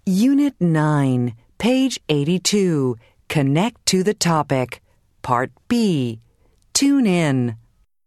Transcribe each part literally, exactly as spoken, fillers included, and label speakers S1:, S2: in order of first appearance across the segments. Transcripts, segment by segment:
S1: Unit nine, page eighty-two, Connect to the Topic, Part B. Tune in.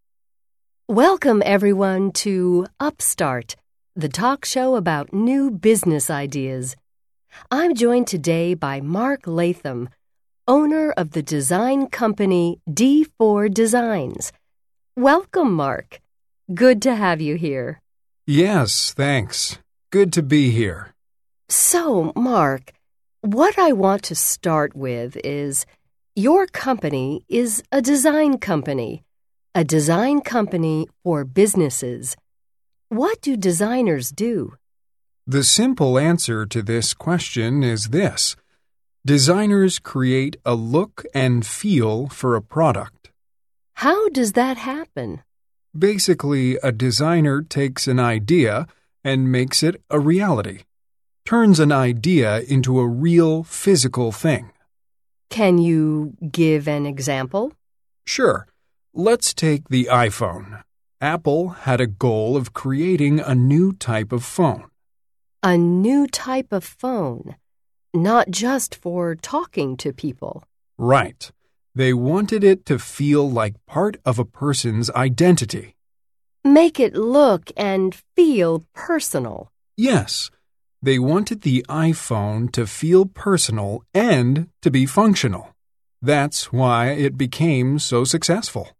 S2: Welcome, everyone, to Upstart, the talk show about new business ideas. I'm joined today by Mark Latham, owner of the design company D four Designs. Welcome, Mark. Good to have you here.
S3: Yes, thanks. Good to be here.
S2: So, Mark, what I want to start with is your company is a design company, a design company for businesses. What do designers do?
S3: The simple answer to this question is this. Designers create a look and feel for a product.
S2: How does that happen?
S3: Basically, a designer takes an idea and makes it a reality. Turns an idea into a real physical thing.
S2: Can you give an example?
S3: Sure. Let's take the iPhone. Apple had a goal of creating a new type of phone.
S2: A new type of phone, not just for talking to people.
S3: Right. They wanted it to feel like part of a person's identity.
S2: Make it look and feel personal.
S3: Yes. They wanted the iPhone to feel personal and to be functional. That's why it became so successful.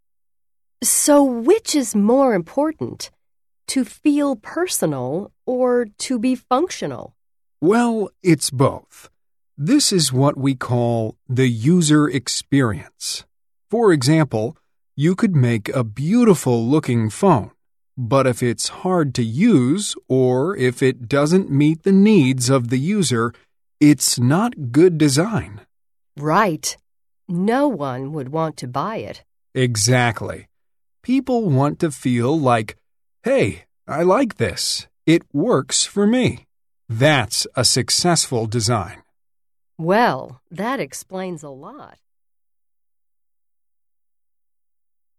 S2: So which is more important, to feel personal or to be functional?
S3: Well, it's both. This is what we call the user experience. For example, you could make a beautiful-looking phone. But if it's hard to use or if it doesn't meet the needs of the user, it's not good design.
S2: Right. No one would want to buy it.
S3: Exactly. People want to feel like, hey, I like this. It works for me. That's a successful design.
S2: Well, that explains a lot.